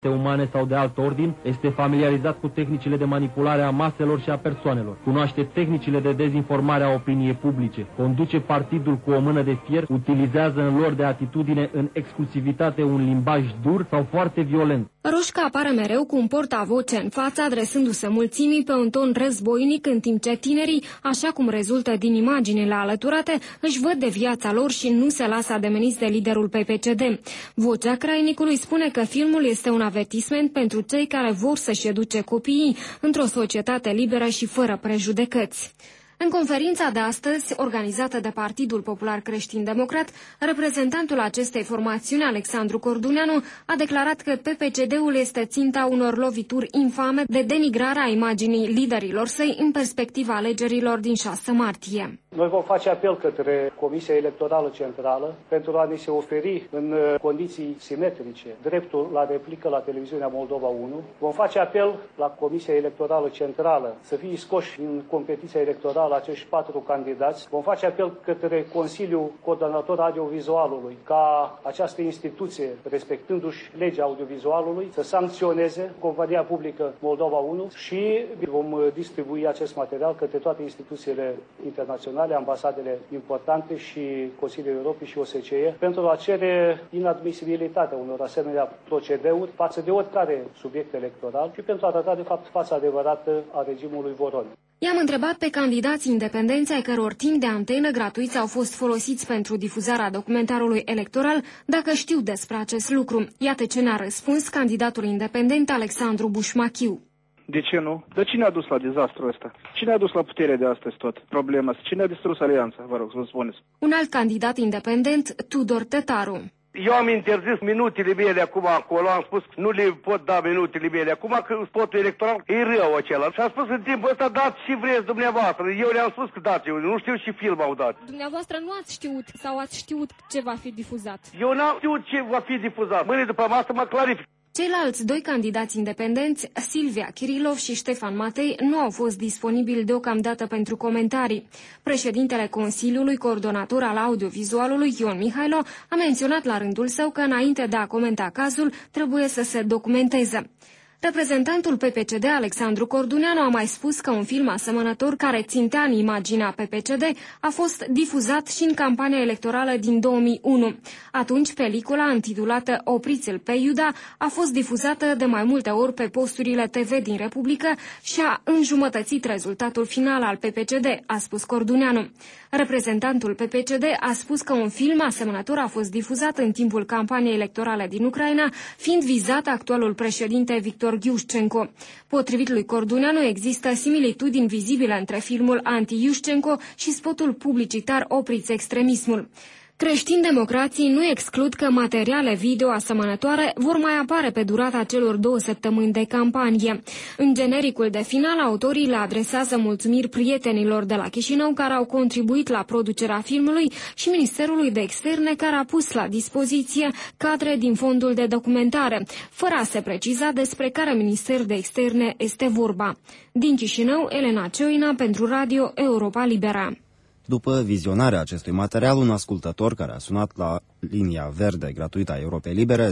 umane sau de alt ordin, este familiarizat cu tehnicile de manipulare a maselor și a persoanelor, cunoaște tehnicile de dezinformare a opiniei publice, conduce partidul cu o mână de fier, utilizează în lor de atitudine în exclusivitate un limbaj dur sau foarte violent. Roșca apare mereu cu un portavoce în față, adresându-se mulțimii pe un ton războinic, în timp ce tinerii, așa cum rezultă din imaginile alăturate, își văd de viața lor și nu se lasă ademeniți de liderul PPCD. Vocea Crainicului spune că filmul este un avertisment pentru cei care vor să-și educe copiii într-o societate liberă și fără prejudecăți. În conferința de astăzi, organizată de Partidul Popular Creștin-Democrat, reprezentantul acestei formațiuni, Alexandru Corduneanu, a declarat că PPCD-ul este ținta unor lovituri infame de denigrare a imaginii liderilor săi în perspectiva alegerilor din 6 martie. Noi vom face apel către Comisia Electorală Centrală pentru a ne se oferi în condiții simetrice dreptul la replică la televiziunea Moldova 1. Vom face apel la Comisia Electorală Centrală să fie scoși în competiția electorală acești 4 candidați. Vom face apel către Consiliul Coordonator Audiovizualului ca această instituție, respectându-și legea audiovizualului, să sancționeze Compania Publică Moldova 1 și vom distribui acest material către toate instituțiile internaționale, ambasadele importante și Consiliul Europei și OSCE, pentru a cere inadmisibilitatea unor asemenea procedeuri față de oricare subiect electoral și pentru a arăta, de fapt, fața adevărată a regimului Voron. I-am întrebat pe candidații independenți ai căror timp de antenă gratuiți au fost folosiți pentru difuzarea documentarului electoral dacă știu despre acest lucru. Iată ce ne-a răspuns candidatul independent Alexandru Bușmachiu. De ce nu? Dar cine a dus la dezastrul ăsta? Cine a dus la puterea de astăzi tot? Problema asta. Cine a distrus alianța? Vă rog să vă spuneți. Un alt candidat independent, Tudor Tătaru. Eu am interzis minutele mele acum acolo, am spus că nu le pot da minutele mele. Acum că spotul electoral e rău acela. Și am spus în timpul ăsta dați și vreți dumneavoastră. Eu le-am spus că dați, eu nu știu ce film au dat. Dumneavoastră nu ați știut sau ați știut ce va fi difuzat? Eu n-am știut ce va fi difuzat. Mâine după masă mă clarific. Ceilalți 2 candidați independenți, Silvia Kirilov și Ștefan Matei, nu au fost disponibili deocamdată pentru comentarii. Președintele Consiliului Coordonator al Audiovizualului, Ion Mihailo, a menționat la rândul său că înainte de a comenta cazul, trebuie să se documenteze. Reprezentantul PPCD, Alexandru Corduneanu, a mai spus că un film asemănător care țintea în imaginea PPCD a fost difuzat și în campania electorală din 2001. Atunci, pelicula, intitulată Opriți-l pe Iuda, a fost difuzată de mai multe ori pe posturile TV din Republică și a înjumătățit rezultatul final al PPCD, a spus Corduneanu. Reprezentantul PPCD a spus că un film asemănător a fost difuzat în timpul campaniei electorale din Ucraina, fiind vizat actualul președinte Victor Iușcenco. Potrivit lui Corduneanu, există similitudini vizibile între filmul anti-Iușcenco și spotul publicitar Opriți extremismul. Creștin-democrații nu exclud că materiale video asemănătoare vor mai apare pe durata celor 2 săptămâni de campanie. În genericul de final, autorii le adresează mulțumiri prietenilor de la Chișinău care au contribuit la producerea filmului și Ministerului de Externe care a pus la dispoziție cadre din fondul de documentare, fără a se preciza despre care Minister de Externe este vorba. Din Chișinău, Elena Cioina pentru Radio Europa Libera. După vizionarea acestui material, un ascultător care a sunat la linia verde gratuită a Europei Libere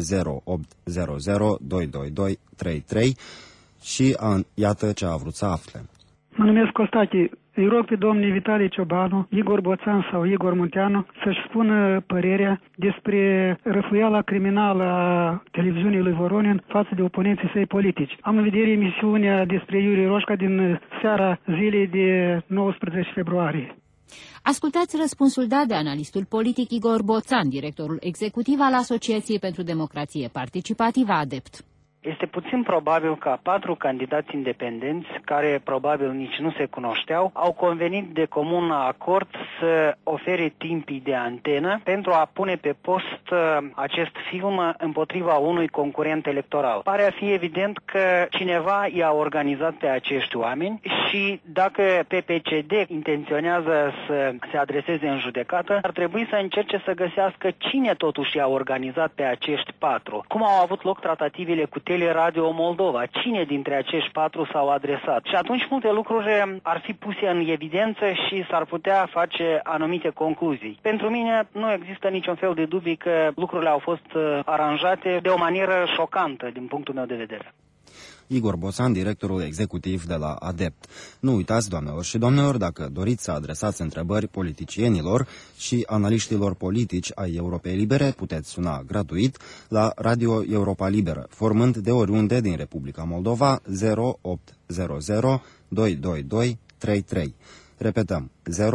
0800 222 33 și iată ce a vrut să afle. Mă numesc Costache. Îi rog pe domnii Vitalie Ciobanu, Igor Boțan sau Igor Munteanu să-și spună părerea despre răfuiala criminală a televiziunii lui Voronin față de oponenții săi politici. Am în vedere emisiunea despre Iurie Roșca din seara zilei de 19 februarie. Ascultați răspunsul dat de analistul politic Igor Boțan, directorul executiv al Asociației pentru Democrație Participativă ADEPT. Este puțin probabil ca 4 candidați independenți, care probabil nici nu se cunoșteau, au convenit de comun acord să ofere timpii de antenă pentru a pune pe post acest film împotriva unui concurent electoral. Pare a fi evident că cineva i-a organizat pe acești oameni și dacă PPCD intenționează să se adreseze în judecată, ar trebui să încerce să găsească cine totuși i-a organizat pe acești 4. Cum au avut loc tratativele cu Teleradio Moldova. Cine dintre acești 4 s-au adresat? Și atunci multe lucruri ar fi puse în evidență și s-ar putea face anumite concluzii. Pentru mine nu există niciun fel de dubii că lucrurile au fost aranjate de o manieră șocantă din punctul meu de vedere. Igor Boțan, directorul executiv de la ADEPT. Nu uitați, doamnelor și domnilor, dacă doriți să adresați întrebări politicienilor și analiștilor politici ai Europei Libere, puteți suna gratuit la Radio Europa Liberă, formând de oriunde din Republica Moldova 0800 222 33. Repetăm,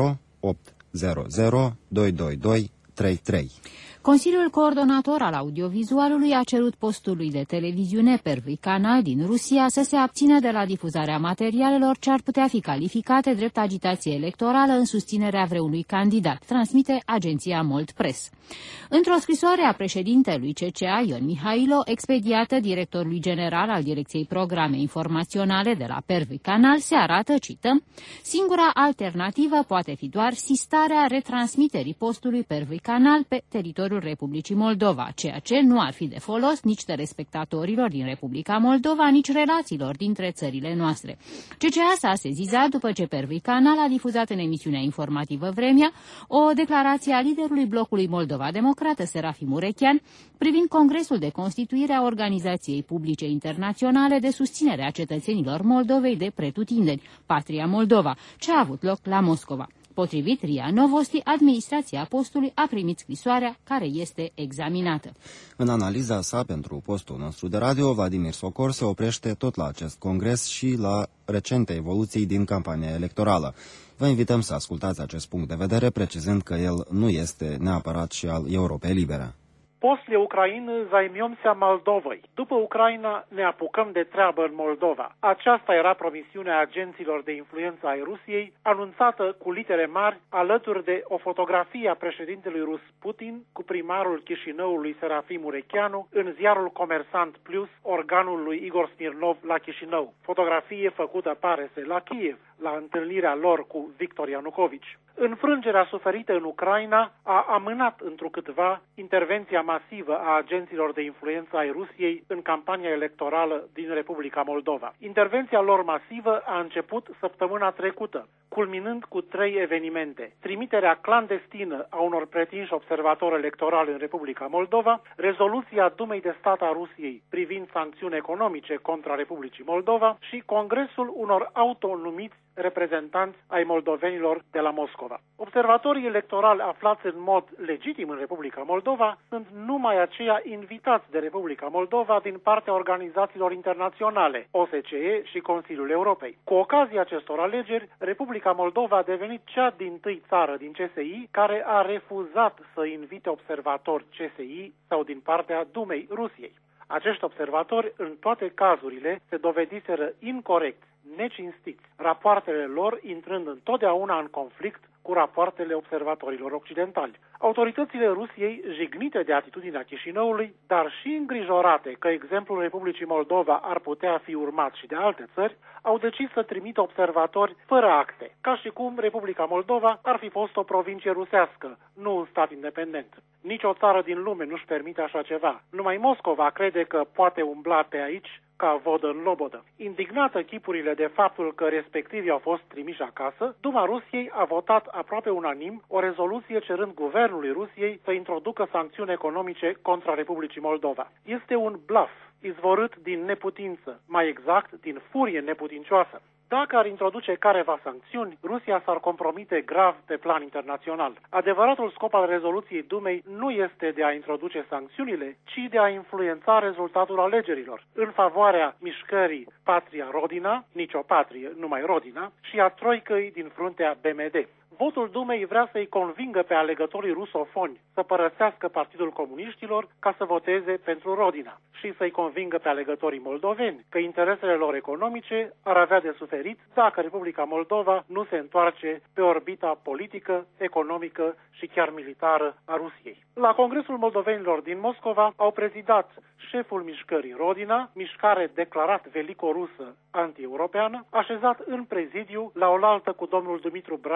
0800 222 33. Consiliul Coordonator al Audiovizualului a cerut postului de televiziune Первый Canal din Rusia să se abțină de la difuzarea materialelor ce ar putea fi calificate drept agitație electorală în susținerea vreunui candidat, transmite agenția Mold Press. Într-o scrisoare a președintelui CCA, Ion Mihailo, expediată directorului general al Direcției Programe Informaționale de la Первый Canal, se arată, cităm, singura alternativă poate fi doar sistarea retransmiterii postului Первый Canal pe teritoriul Republicii Moldova, ceea ce nu ar fi de folos nici telespectatorilor din Republica Moldova, nici relațiilor dintre țările noastre. CCA s-a sezizat după ce Первый Canal a difuzat în emisiunea informativă Vremea o declarație a liderului blocului Moldova Democrată, Serafim Urechean, privind Congresul de Constituire a Organizației Publice Internaționale de susținere a cetățenilor Moldovei de pretutindeni, Patria Moldova, ce a avut loc la Moscova. Potrivit RIA Novosti, administrația postului a primit scrisoarea care este examinată. În analiza sa pentru postul nostru de radio, Vladimir Socor se oprește tot la acest congres și la recente evoluții din campania electorală. Vă invităm să ascultați acest punct de vedere, precizând că el nu este neapărat și al Europei Libere. После Украины займемся Молдовой. După Ucraina ne apucăm de treabă în Moldova. Aceasta era promisiunea agenților de influență ai Rusiei, anunțată cu litere mari alături de o fotografie a președintelui rus Putin cu primarul Chișinăului Serafim Urecheanu în ziarul Comersant Plus, organul lui Igor Smirnov la Chișinău. Fotografie făcută, pare să, la Kiev, la întâlnirea lor cu Victor Ianucovici. Înfrângerea suferită în Ucraina a amânat întrucâtva intervenția masivă a agenților de influență ai Rusiei în campania electorală din Republica Moldova. Intervenția lor masivă a început săptămâna trecută, culminând cu 3 evenimente: trimiterea clandestină a unor pretinși observatori electorali în Republica Moldova, rezoluția Dumei de Stat a Rusiei privind sancțiuni economice contra Republicii Moldova și congresul unor autonumiți reprezentanți ai moldovenilor de la Moscova. Observatorii electorali aflați în mod legitim în Republica Moldova sunt numai aceia invitați de Republica Moldova din partea organizațiilor internaționale, OSCE și Consiliul Europei. Cu ocazia acestor alegeri, Republica Moldova a devenit cea dintâi țară din CSI care a refuzat să invite observatori CSI sau din partea Dumei Rusiei. Acești observatori, în toate cazurile, se dovediseră incorecți, necinstiți, rapoartele lor intrând întotdeauna în conflict cu rapoartele observatorilor occidentali. Autoritățile Rusiei, jignite de atitudinea Chișinăului, dar și îngrijorate că exemplul Republicii Moldova ar putea fi urmat și de alte țări, au decis să trimită observatori fără acte, ca și cum Republica Moldova ar fi fost o provincie rusească, nu un stat independent. Nici o țară din lume nu-și permite așa ceva. Numai Moscova crede că poate umbla pe aici ca vodă în lobodă. Indignată chipurile de faptul că respectivii au fost trimiși acasă, Duma Rusiei a votat aproape unanim o rezoluție cerând guvernului Rusiei să introducă sancțiuni economice contra Republicii Moldova. Este un blaf izvorât din neputință, mai exact din furie neputincioasă. Dacă ar introduce careva sancțiuni, Rusia s-ar compromite grav pe plan internațional. Adevăratul scop al rezoluției Dumei nu este de a introduce sancțiunile, ci de a influența rezultatul alegerilor în favoarea mișcării Patria Rodina, nicio patrie, numai Rodina, și a troicăi din fruntea BMD. Votul Dumei vrea să-i convingă pe alegătorii rusofoni să părăsească Partidul Comuniștilor ca să voteze pentru Rodina și să-i convingă pe alegătorii moldoveni că interesele lor economice ar avea de suferit dacă Republica Moldova nu se întoarce pe orbita politică, economică și chiar militară a Rusiei. La Congresul Moldovenilor din Moscova au prezidat șeful mișcării Rodina, mișcare declarat velicorusă anti-europeană, așezat în prezidiu la oaltă cu domnul Dumitru Braghiș,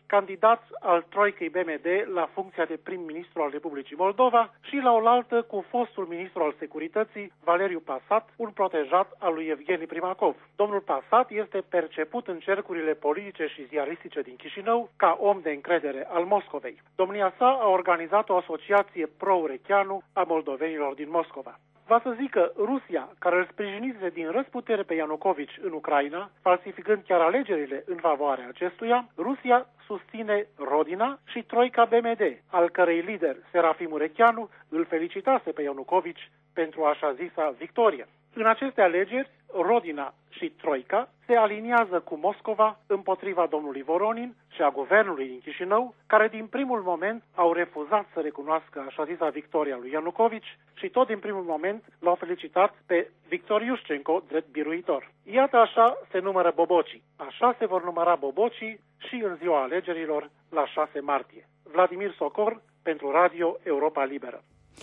candidat al troicăi BMD la funcția de prim-ministru al Republicii Moldova, și la oaltă cu fostul ministru al Securității, Valeriu Pasat, un protejat al lui Evgeni Primakov. Domnul Pasat este perceput în cercurile politice și ziaristice din Chișinău ca om de încredere al Moscovei. Domnia sa a organizat o asociație pro-urecheanu a moldovenilor din Moscova. Va să zic că Rusia, care îl sprijinise din răzputere pe Ianucovici în Ucraina, falsificând chiar alegerile în favoarea acestuia, Rusia susține Rodina și troica BMD, al cărei lider, Serafim Urecheanu, îl felicitase pe Ianucovici pentru așa zisa victorie. În aceste alegeri, Rodina și troica se aliniază cu Moscova împotriva domnului Voronin și a guvernului din Chișinău, care din primul moment au refuzat să recunoască așa zisa victoria lui Ianucovici și tot din primul moment l-au felicitat pe Victor Iușcenko drept biruitor. Iată așa se numără bobocii. Așa se vor număra bobocii și în ziua alegerilor la 6 martie. Vladimir Socor pentru Radio Europa Liberă.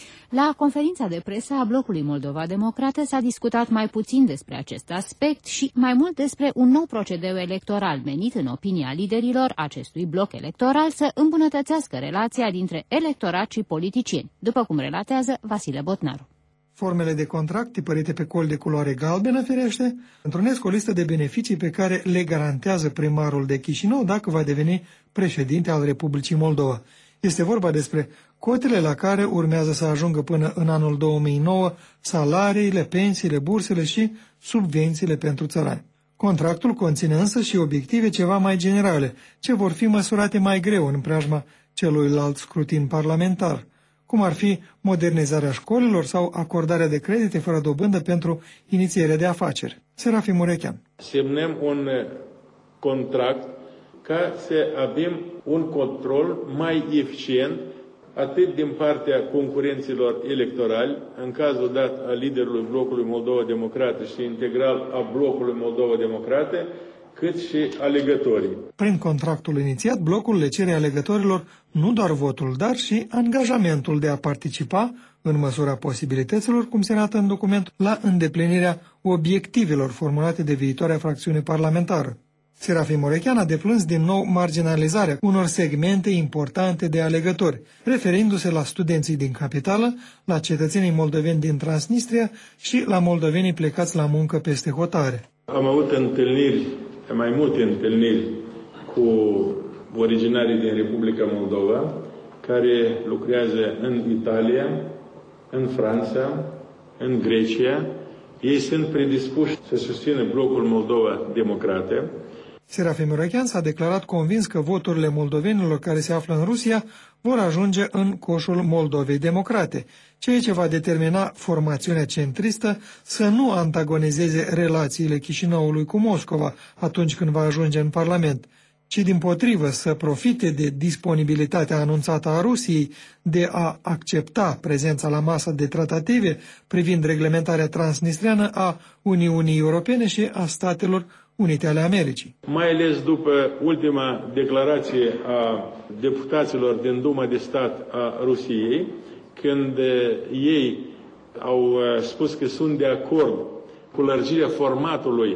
La conferința de presă a blocului Moldova Democrată s-a discutat mai puțin despre acest aspect și mai mult despre un nou procedeu electoral menit, în opinia liderilor acestui bloc electoral, să îmbunătățească relația dintre electorat și politicieni, după cum relatează Vasile Botnaru. Formele de contract tipărite pe col de culoare galbenă, firește, întrunesc o listă de beneficii pe care le garantează primarul de Chișinău dacă va deveni președinte al Republicii Moldova. Este vorba despre cotele la care urmează să ajungă până în anul 2009 salariile, pensiile, bursele și subvențiile pentru țărani. Contractul conține însă și obiective ceva mai generale, ce vor fi măsurate mai greu în preajma celuilalt scrutin parlamentar, cum ar fi modernizarea școlilor sau acordarea de credite fără dobândă pentru inițierea de afaceri. Serafim Urechean. Semnăm un contract ca să avem un control mai eficient atât din partea concurenților electorali, în cazul dat al liderului blocului Moldova Democrată și integral a blocului Moldova Democrată, cât și alegătorii. Prin contractul inițiat, blocul le cere alegătorilor nu doar votul, dar și angajamentul de a participa, în măsura posibilităților, cum se arată în document, la îndeplinirea obiectivelor formulate de viitoarea fracțiune parlamentară. Serafim Urechean a deplâns din nou marginalizarea unor segmente importante de alegători, referindu-se la studenții din capitală, la cetățenii moldoveni din Transnistria și la moldovenii plecați la muncă peste hotare. Am avut mai multe întâlniri cu originarii din Republica Moldova, care lucrează în Italia, în Franța, în Grecia. Ei sunt predispuși să susțină blocul Moldova Democrată. Serafim Urechean s-a declarat convins că voturile moldovenilor care se află în Rusia vor ajunge în coșul Moldovei Democrate, ceea ce va determina formațiunea centristă să nu antagonizeze relațiile Chișinăului cu Moscova atunci când va ajunge în Parlament, ci dimpotrivă să profite de disponibilitatea anunțată a Rusiei de a accepta prezența la masă de tratative privind reglementarea transnistriană a Uniunii Europene și a Statelor Unite ale Americii. Mai ales după ultima declarație a deputaților din Duma de Stat a Rusiei, când ei au spus că sunt de acord cu lărgirea formatului,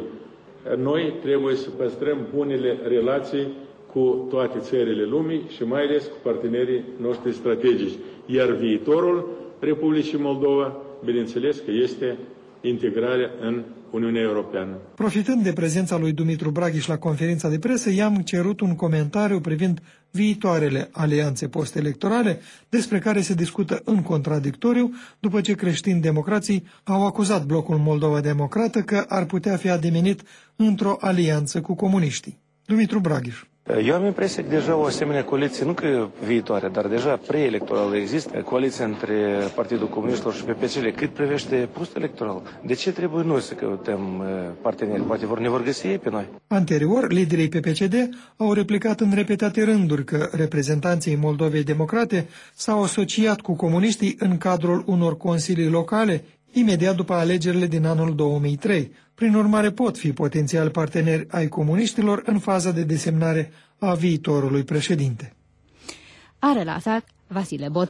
noi trebuie să păstrăm bunele relații cu toate țările lumii și mai ales cu partenerii noștri strategici. Iar viitorul Republicii Moldova, bineînțeles că este integrarea în Uniunea Europeană. Profitând de prezența lui Dumitru Braghiș la conferința de presă, i-am cerut un comentariu privind viitoarele alianțe post-electorale, despre care se discută în contradictoriu, după ce creștini-democrații au acuzat blocul Moldova Democrată că ar putea fi ademenit într-o alianță cu comuniștii. Dumitru Braghiș. Eu am impresia că deja o asemenea coaliție, nu că viitoare, dar deja preelectorală există, coaliția între Partidul Comuniștilor și PPC. Cât privește post-electoral, de ce trebuie noi să căutăm parteneri? Poate ne vor găsi ei pe noi. Anterior, liderii PPCD au replicat în repetate rânduri că reprezentanții Moldovei Democrate s-au asociat cu comuniștii în cadrul unor consilii locale imediat după alegerile din anul 2003. Prin urmare, pot fi potențial parteneri ai comuniștilor în faza de desemnare a viitorului președinte. A relatat Vasile Botnaru.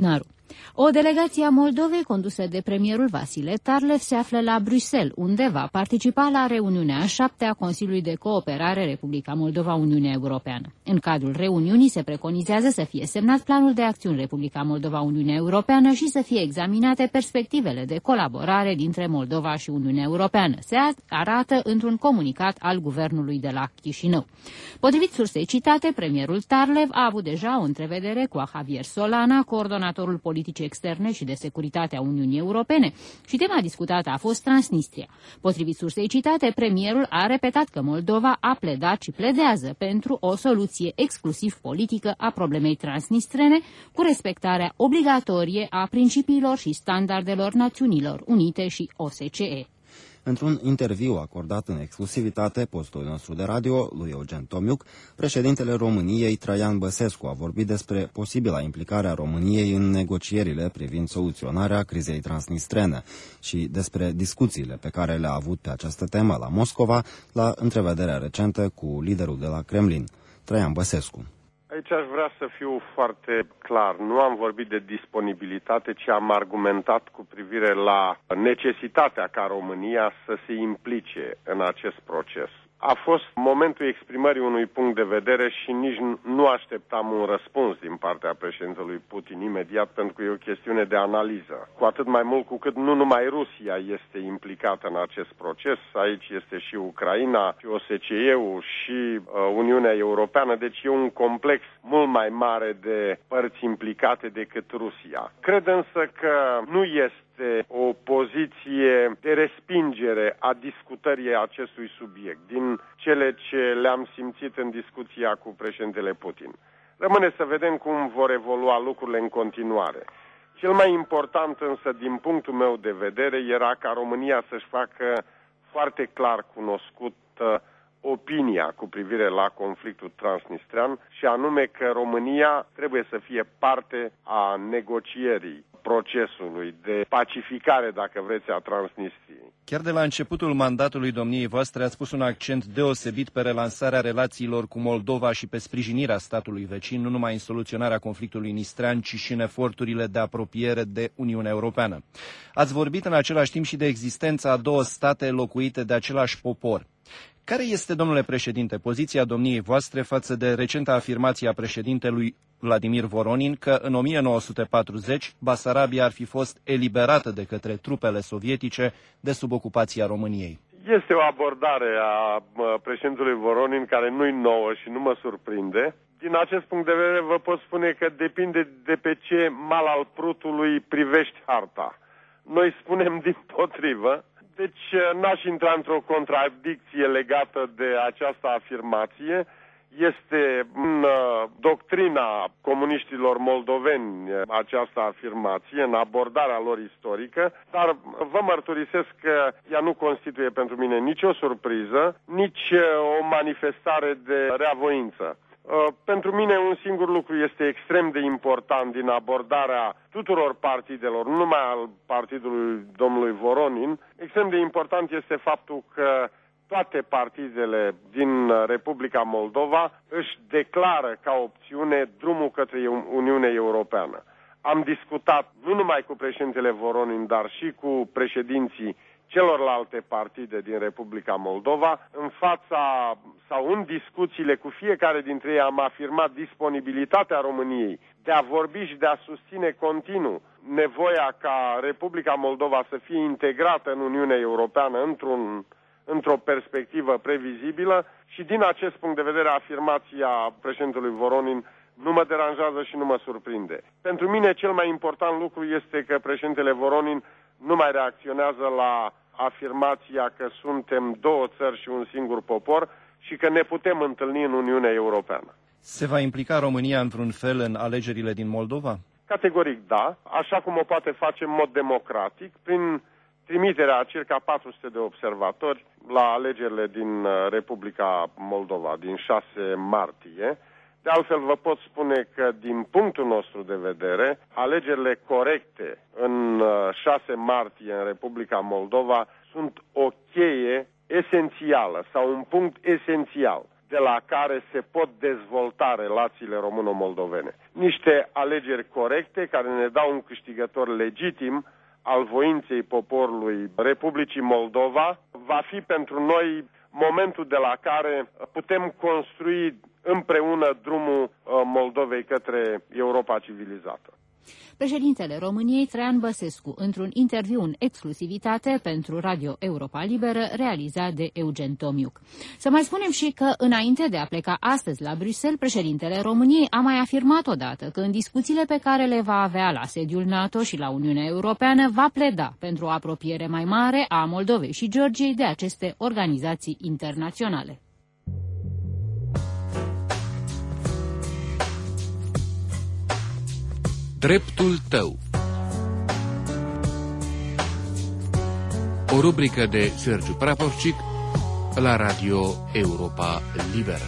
O delegație a Moldovei condusă de premierul Vasile Tarlev se află la Bruxelles, unde va participa la reuniunea a 7-a Consiliului de Cooperare Republica Moldova-Uniunea Europeană. În cadrul reuniunii se preconizează să fie semnat planul de acțiuni Republica Moldova-Uniunea Europeană și să fie examinate perspectivele de colaborare dintre Moldova și Uniunea Europeană. Se arată într-un comunicat al guvernului de la Chișinău. Potrivit sursei citate, premierul Tarlev a avut deja o întrevedere cu Javier Solana, coordonatorul politicii externe și de securitate a Uniunii Europene, și tema discutată a fost Transnistria. Potrivit sursei citate, premierul a repetat că Moldova a pledat și pledează pentru o soluție exclusiv politică a problemei transnistrene, cu respectarea obligatorie a principiilor și standardelor Națiunilor Unite și OSCE. Într-un interviu acordat în exclusivitate postului nostru de radio lui Eugen Tomiuc, președintele României, Traian Băsescu, a vorbit despre posibila implicare a României în negocierile privind soluționarea crizei transnistrene și despre discuțiile pe care le-a avut pe această temă la Moscova, la întrevederea recentă cu liderul de la Kremlin, Traian Băsescu. Aici aș vrea să fiu foarte clar. Nu am vorbit de disponibilitate, ci am argumentat cu privire la necesitatea ca România să se implice în acest proces. A fost momentul exprimării unui punct de vedere și nici nu așteptam un răspuns din partea președintelui Putin imediat, pentru că e o chestiune de analiză. Cu atât mai mult cu cât nu numai Rusia este implicată în acest proces, aici este și Ucraina, și OSCE-ul, și Uniunea Europeană, deci e un complex mult mai mare de părți implicate decât Rusia. Cred însă că nu este o poziție de respingere a discutării acestui subiect, din cele ce le-am simțit în discuția cu președintele Putin. Rămâne să vedem cum vor evolua lucrurile în continuare. Cel mai important însă, din punctul meu de vedere, era ca România să-și facă foarte clar cunoscut opinia cu privire la conflictul transnistrean, și anume că România trebuie să fie parte a negocierii procesului de pacificare, dacă vreți, a Transnistriei. Chiar de la începutul mandatului domniei voastre ați pus un accent deosebit pe relansarea relațiilor cu Moldova și pe sprijinirea statului vecin, nu numai în soluționarea conflictului nistrean, ci și în eforturile de apropiere de Uniunea Europeană. Ați vorbit în același timp și de existența a două state locuite de același popor. Care este, domnule președinte, poziția domniei voastre față de recenta afirmație a președintelui Vladimir Voronin că în 1940 Basarabia ar fi fost eliberată de către trupele sovietice de sub ocupația României? Este o abordare a președintelui Voronin care nu-i nouă și nu mă surprinde. Din acest punct de vedere vă pot spune că depinde de pe ce mal al prutului privești harta. Noi spunem dimpotrivă. Deci n-aș intra într-o contradicție legată de această afirmație. Este în doctrina comuniștilor moldoveni această afirmație, în abordarea lor istorică, dar vă mărturisesc că ea nu constituie pentru mine nicio surpriză, nici o manifestare de reavoință. Pentru mine un singur lucru este extrem de important din abordarea tuturor partidelor, nu numai al partidului domnului Voronin. Extrem de important este faptul că toate partidele din Republica Moldova își declară ca opțiune drumul către Uniunea Europeană. Am discutat nu numai cu președintele Voronin, dar și cu președinții celorlalte partide din Republica Moldova. În fața sau în discuțiile cu fiecare dintre ei am afirmat disponibilitatea României de a vorbi și de a susține continuu nevoia ca Republica Moldova să fie integrată în Uniunea Europeană într-o perspectivă previzibilă, și din acest punct de vedere afirmația președintelui Voronin nu mă deranjează și nu mă surprinde. Pentru mine cel mai important lucru este că președintele Voronin nu mai reacționează la afirmația că suntem două țări și un singur popor și că ne putem întâlni în Uniunea Europeană. Se va implica România într-un fel în alegerile din Moldova? Categoric da, așa cum o poate face în mod democratic, prin trimiterea a circa 400 de observatori la alegerile din Republica Moldova, din 6 martie. De altfel, vă pot spune că, din punctul nostru de vedere, alegerile corecte în 6 martie în Republica Moldova sunt o cheie esențială sau un punct esențial de la care se pot dezvolta relațiile româno-moldovene. Niște alegeri corecte care ne dau un câștigător legitim al voinței poporului Republicii Moldova. Va fi pentru noi momentul de la care putem construi împreună drumul Moldovei către Europa civilizată. Președintele României, Traian Băsescu, într-un interviu în exclusivitate pentru Radio Europa Liberă, realizat de Eugen Tomiuc. Să mai spunem și că, înainte de a pleca astăzi la Bruxelles, președintele României a mai afirmat odată că în discuțiile pe care le va avea la sediul NATO și la Uniunea Europeană va pleda pentru o apropiere mai mare a Moldovei și Georgiei de aceste organizații internaționale. Dreptul tău. O rubrică de Sergiu Praporcic la Radio Europa Liberă.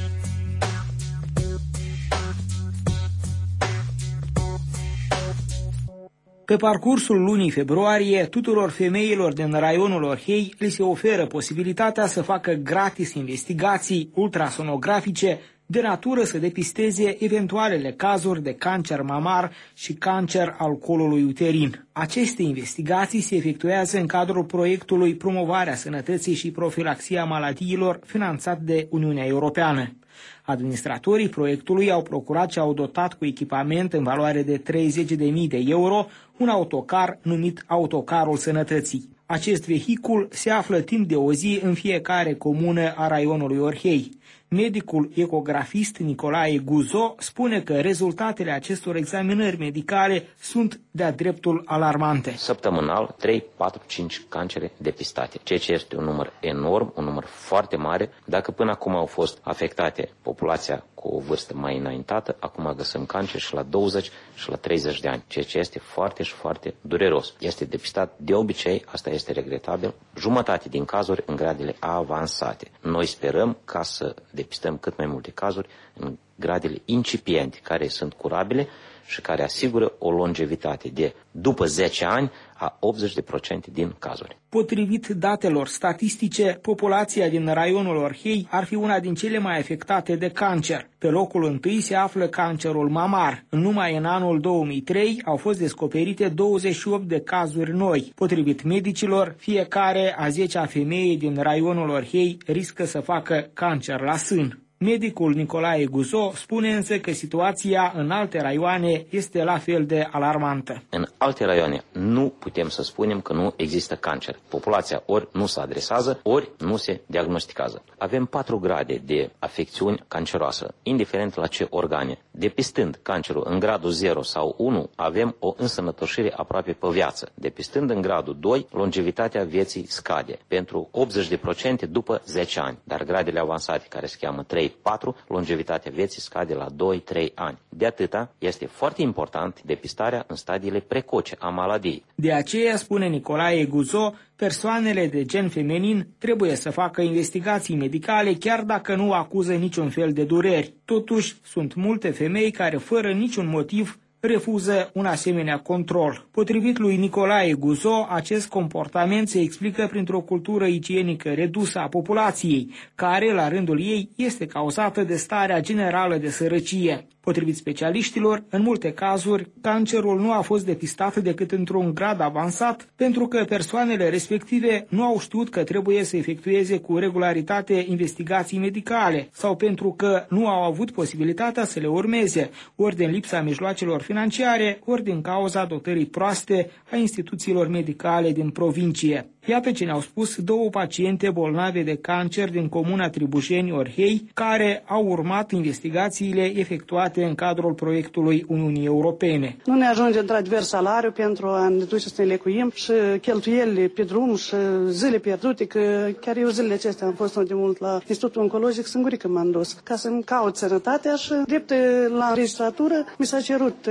Pe parcursul lunii februarie, tuturor femeilor din raionul Orhei li se oferă posibilitatea să facă gratis investigații ultrasonografice de natură să depisteze eventualele cazuri de cancer mamar și cancer al colului uterin. Aceste investigații se efectuează în cadrul proiectului Promovarea Sănătății și Profilaxia Maladiilor, finanțat de Uniunea Europeană. Administratorii proiectului au procurat și au dotat cu echipament în valoare de 30.000 de euro un autocar numit Autocarul Sănătății. Acest vehicul se află timp de o zi în fiecare comună a raionului Orhei. Medicul ecografist Nicolae Guzo spune că rezultatele acestor examinări medicale sunt de-a dreptul alarmante. Săptămânal, 3, 4, 5 cancere depistate, ceea ce este un număr enorm, un număr foarte mare. Dacă până acum au fost afectate populația cu o vârstă mai înaintată, acum găsim cancer și la 20 și la 30 de ani, ceea ce este foarte și foarte dureros. Este depistat de obicei, asta este regretabil, jumătate din cazuri în gradele avansate. Noi sperăm ca să depistăm cât mai multe cazuri în gradele incipiente, care sunt curabile și care asigură o longevitate de după 10 ani a 80% din cazuri. Potrivit datelor statistice, populația din raionul Orhei ar fi una din cele mai afectate de cancer. Pe locul întâi se află cancerul mamar. Numai în anul 2003 au fost descoperite 28 de cazuri noi. Potrivit medicilor, fiecare a 10-a femeie din raionul Orhei riscă să facă cancer la sân. Medicul Nicolae Guzo spune însă că situația în alte raioane este la fel de alarmantă. În alte raioane nu putem să spunem că nu există cancer. Populația ori nu se adresează, ori nu se diagnosticează. Avem 4 grade de afecțiuni canceroase, indiferent la ce organe. Depistând cancerul în gradul 0 sau 1, avem o însănătoșire aproape pe viață. Depistând în gradul 2, longevitatea vieții scade pentru 80% după 10 ani. Dar gradele avansate, care se cheamă 3-4, longevitatea vieții scade la 2-3 ani. De atâta, este foarte important depistarea în stadiile precoce a maladiei. De aceea, spune Nicolae Guzo, persoanele de gen feminin trebuie să facă investigații medicale chiar dacă nu acuză niciun fel de dureri. Totuși, sunt multe femei care, fără niciun motiv, refuză un asemenea control. Potrivit lui Nicolae Guzo, acest comportament se explică printr-o cultură igienică redusă a populației, care, la rândul ei, este cauzată de starea generală de sărăcie. Potrivit specialiștilor, în multe cazuri, cancerul nu a fost depistat decât într-un grad avansat, pentru că persoanele respective nu au știut că trebuie să efectueze cu regularitate investigații medicale sau pentru că nu au avut posibilitatea să le urmeze, ori din lipsa mijloacelor financiare, ori din cauza dotării proaste a instituțiilor medicale din provincie. Iată ce ne-au spus 2 paciente bolnave de cancer din comuna Tribujeni-Orhei, care au urmat investigațiile efectuate în cadrul proiectului Uniunii Europene. Nu ne ajunge într-adevăr salariu pentru a ne duce să ne lecuim și cheltuielile pe drum și zile pierdute, că chiar eu zilele acestea am fost de mult la Institutul Oncologic, singurică m-am dus, ca să-mi caut sănătatea și drept la registratură mi s-a cerut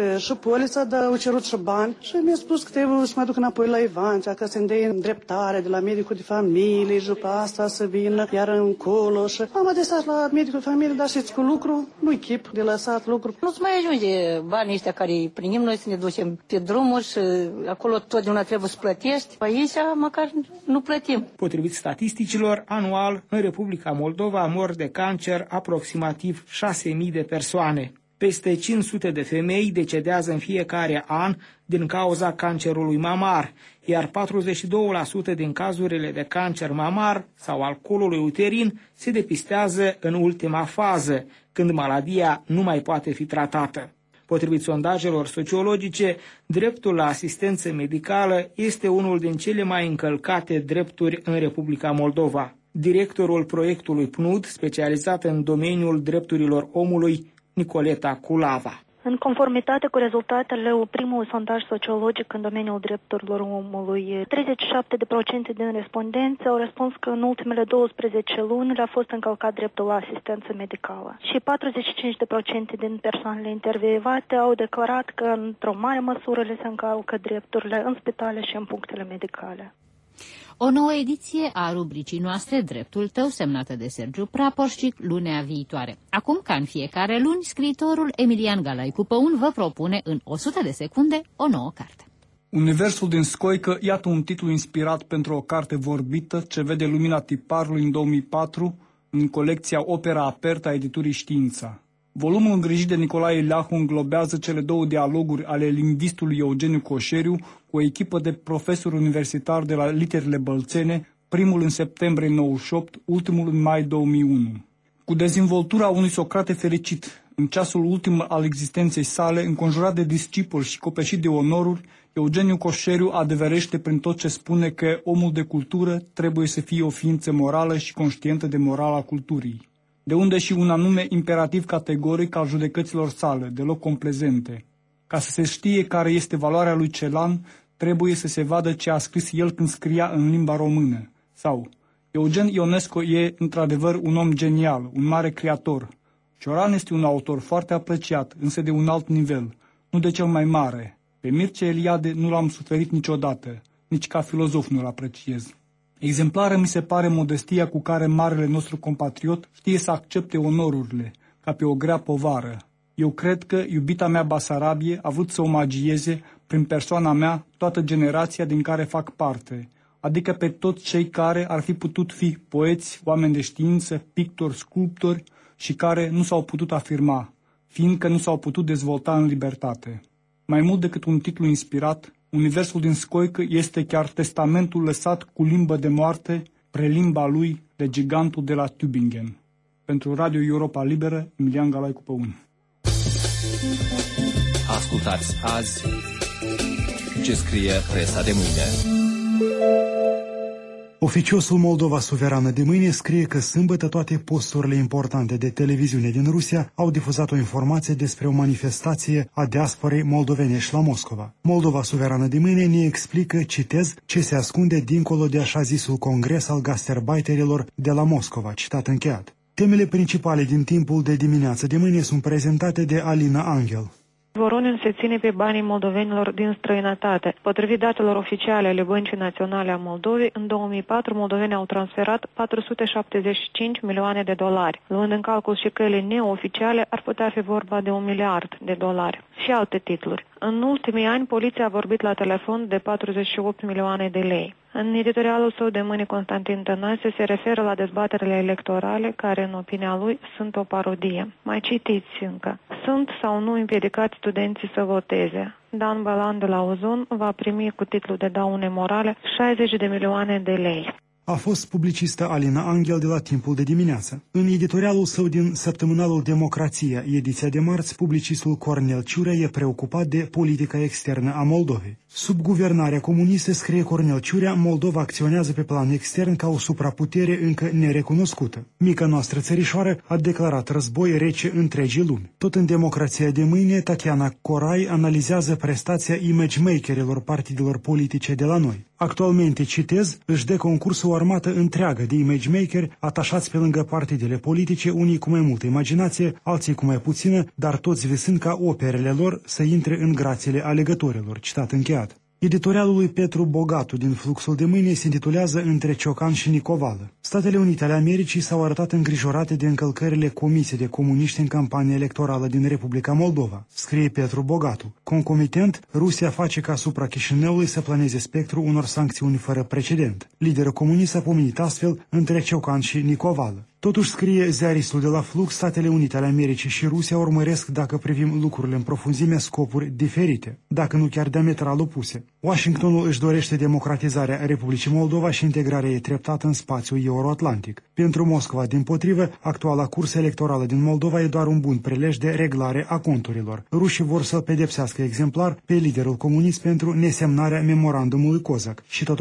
și polița, dar au cerut și bani și mi-a spus că trebuie să mă duc înapoi la Ivancea, ca să-mi dea îndreptare de la medicul de familie și după asta să vină iar încolo. Și am adresat la medicul de familie, dar știți, cu lucru nu-i chip de lăsat lucru. Nu-ți mai ajunge banii ăștia care îi primim noi să ne ducem pe drumuri și acolo totdeauna trebuie să plătești. Aici măcar nu plătim. Potrivit statisticilor, anual în Republica Moldova mor de cancer aproximativ 6.000 de persoane. Peste 500 de femei decedează în fiecare an din cauza cancerului mamar, iar 42% din cazurile de cancer mamar sau al colului uterin se depistează în ultima fază, când maladia nu mai poate fi tratată. Potrivit sondajelor sociologice, dreptul la asistență medicală este unul din cele mai încălcate drepturi în Republica Moldova. Directorul proiectului PNUD, specializat în domeniul drepturilor omului, Nicoleta Culava. În conformitate cu rezultatele primului sondaj sociologic în domeniul drepturilor omului, 37% din respondenți au răspuns că în ultimele 12 luni le-a fost încălcat dreptul la asistență medicală și 45% din persoanele intervievate au declarat că într-o mare măsură le se încalcă drepturile în spitale și în punctele medicale. O nouă ediție a rubricii noastre Dreptul tău, semnată de Sergiu Praporșcic, lunea viitoare. Acum, ca în fiecare luni, scriitorul Emilian Galaicu Păun vă propune în 100 de secunde o nouă carte. Universul din Scoică, iată un titlu inspirat pentru o carte vorbită ce vede lumina tiparului în 2004 în colecția Opera Aperta a editurii Știința. Volumul îngrijit de Nicolae Leahu înglobează cele două dialoguri ale lingvistului Eugeniu Coșeriu cu o echipă de profesori universitari de la Literele Bălțene, primul în septembrie 98, ultimul în mai 2001. Cu dezvoltura unui Socrate fericit, în ceasul ultim al existenței sale, înconjurat de discipoli și copleșit de onoruri, Eugeniu Coșeriu adeverește prin tot ce spune că omul de cultură trebuie să fie o ființă morală și conștientă de morala culturii. De unde și un anume imperativ categoric al judecăților sale, deloc complezente. Ca să se știe care este valoarea lui Celan, trebuie să se vadă ce a scris el când scria în limba română. Sau, Eugen Ionescu e într-adevăr un om genial, un mare creator. Cioran este un autor foarte apreciat, însă de un alt nivel, nu de cel mai mare. Pe Mircea Eliade nu l-am suferit niciodată, nici ca filozof nu-l apreciez. Exemplară mi se pare modestia cu care marele nostru compatriot știe să accepte onorurile, ca pe o grea povară. Eu cred că iubita mea Basarabie a vrut să omagieze, prin persoana mea, toată generația din care fac parte, adică pe toți cei care ar fi putut fi poeți, oameni de știință, pictori, sculptori și care nu s-au putut afirma, fiindcă nu s-au putut dezvolta în libertate. Mai mult decât un titlu inspirat, Universul din Scoică este chiar testamentul lăsat cu limbă de moarte, prelimba lui de gigantul de la Tübingen. Pentru Radio Europa Liberă, Emilian Galaicu Păun. Ascultați azi ce scrie presa de mâine. Oficiosul Moldova Suverană de mâine scrie că sâmbătă toate posturile importante de televiziune din Rusia au difuzat o informație despre o manifestație a diasporei moldovenești la Moscova. Moldova Suverană de mâine ne explică, citez, ce se ascunde dincolo de așa zisul congres al gastarbeiterilor de la Moscova, citat încheiat. Temele principale din timpul de dimineață de mâine sunt prezentate de Alina Angel. Voronin se ține pe banii moldovenilor din străinătate. Potrivit datelor oficiale ale Băncii Naționale a Moldovei, în 2004 moldovenii au transferat 475 milioane de dolari. Luând în calcul și căile neoficiale, ar putea fi vorba de $1 miliard. Și alte titluri. În ultimii ani, poliția a vorbit la telefon de 48 milioane de lei. În editorialul său de mâine, Constantin Tănase se referă la dezbaterile electorale, care, în opinia lui, sunt o parodie. Mai citiți încă. Sunt sau nu împiedicați studenții să voteze? Dan Balan de la Ozon va primi cu titlul de daune morale 60 de milioane de lei. A fost publicistă Alina Angel de la Timpul de dimineață. În editorialul său din săptămânalul Democrația, ediția de marți, publicistul Cornel Ciurea e preocupat de politica externă a Moldovei. Sub guvernarea comunistă, scrie Cornel Ciurea, Moldova acționează pe plan extern ca o supraputere încă nerecunoscută. Mica noastră țărișoară a declarat război rece întregii lumi. Tot în Democrația de mâine, Tatiana Corai analizează prestația imagemakerilor partidelor politice de la noi. Actualmente, citez, își dă concurs o armată întreagă de imagemakeri atașați pe lângă partidele politice, unii cu mai multă imaginație, alții cu mai puțină, dar toți visând ca operele lor să intre în grațiile alegătorilor. Citat încheiat. Editorialul lui Petru Bogatu din Fluxul de mâine se intitulează Între Ciocan și Nicovală. Statele Unite ale Americii s-au arătat îngrijorate de încălcările comise de comuniști în campania electorală din Republica Moldova, scrie Petru Bogatu. Concomitent, Rusia face ca asupra Chișinăului să planeze spectrul unor sancțiuni fără precedent. Liderul comunist a pomenit astfel Între Ciocan și Nicovală. Totuși, scrie ziaristul de la Flux, Statele Unite ale Americii și Rusia urmăresc, dacă privim lucrurile în profunzime, scopuri diferite, dacă nu chiar diametral opuse. Washingtonul își dorește democratizarea Republicii Moldova și integrarea ei treptată în spațiul euroatlantic. Pentru Moscova, dimpotrivă, actuala cursă electorală din Moldova e doar un bun prilej de reglare a conturilor. Rușii vor să pedepsească exemplar pe liderul comunist pentru nesemnarea memorandumului Cozac și tot